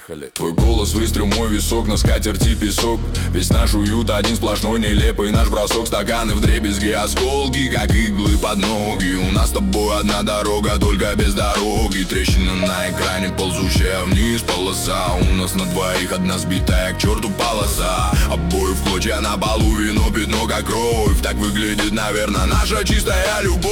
Поехали. Твой голос выстрел, мой висок, на скатерти песок. Весь наш уют один сплошной нелепый наш бросок. Стаканы вдребезги, осколки, как иглы под ноги. У нас с тобой одна дорога, только без дороги. Трещина на экране, ползущая вниз полоса. У нас на двоих одна сбитая к черту полоса. Обои в клочья на полу, вино, пятно как кровь. Так выглядит, наверное, наша чистая любовь.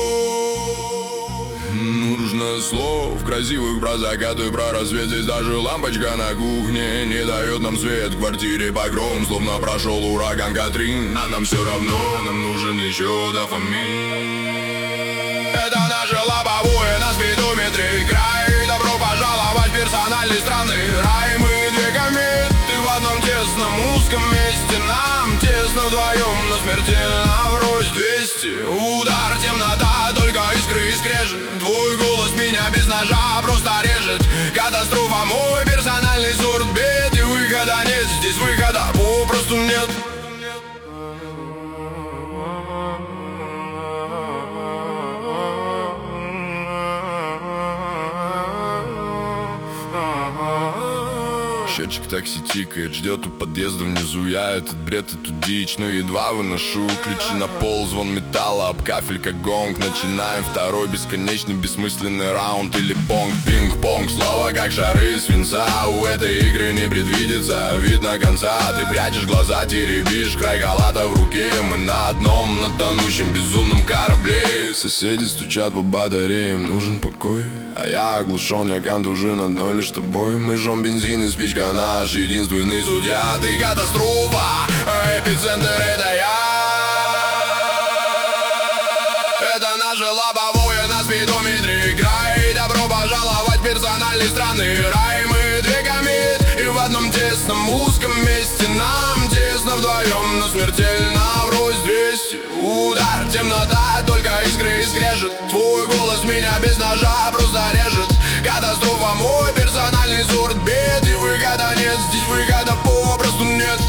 Нужно слов красивых про закат и про рассвет. Здесь даже лампочка на кухне не дает нам свет. В квартире погром, словно прошел ураган Катрин. А нам все равно, нам нужен еще дофамин. Это наше лобовое на спидометре край. Добро пожаловать в персональный странный рай. Мы две кометы в одном тесном узком месте. Нам тесно вдвоем, но смертельно врозь 200. Удар, темнота, только искры и скрежет. Твой голос меня без ножа просто режет. Катастрофа, мой персональный сорт бед. И выхода нет, здесь выхода попросту нет. Счетчик такси тикает, ждет у подъезда внизу. Я этот бред, эту дичь, но едва выношу. Ключи на пол, звон металла об кафель как гонг. Начинаем второй бесконечный бессмысленный раунд. Или понг, пинг-понг, слово как шары свинца. У этой игры не предвидится видно конца. Ты прячешь глаза, теребишь край халата в руке. Мы на одном, на тонущем безумном корабле. Соседи стучат по батареям, нужен покой. А я оглушен, я контужен одной лишь тобой. Мы жжем бензин и спичка наш единственный судья. Ты катастрофа, эпицентр это я. Это наше лобовое на спидометре край. Добро пожаловать в персональный странный рай. Мы две кометы и в одном тесном узком месте. Нам тесно вдвоем, но смертельно врозь 200. Удар, темнота, только искры и скрежет. Твой голос меня без ножа просто режет. Катастрофа, мой персональный сорт бед. И выхода нет, здесь выхода попросту нет.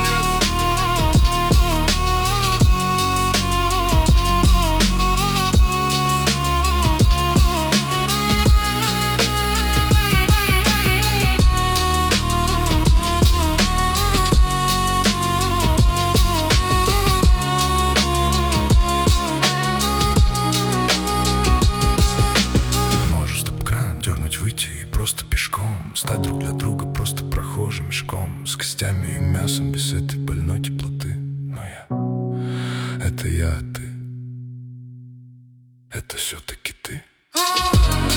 Выйти и просто пешком стать друг для друга просто прохожим мешком. С костями и мясом, без этой больной теплоты. Но это я, а ты. Это все-таки ты.